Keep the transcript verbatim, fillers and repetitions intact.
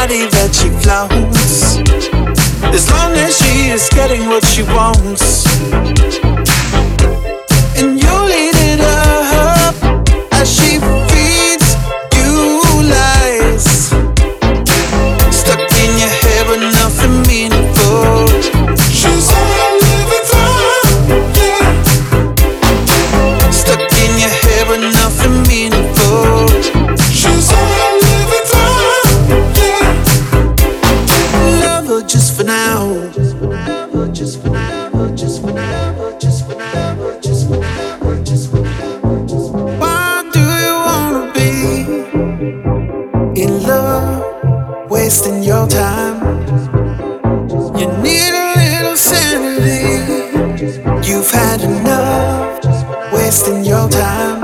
body that she flaunts, as long as she is getting what she wants. And you lead it up as she feeds you lies, stuck in your head with nothing meaningful. She's all living time, yeah. Stuck in your head with nothing meaningful. She's all living time, yeah. Love her just for now. Love her just for now. Just for now. Just for now. Just for now. Just for now. Why do you wanna be in love, wasting your time? You need a little sanity. You've had enough wasting your time.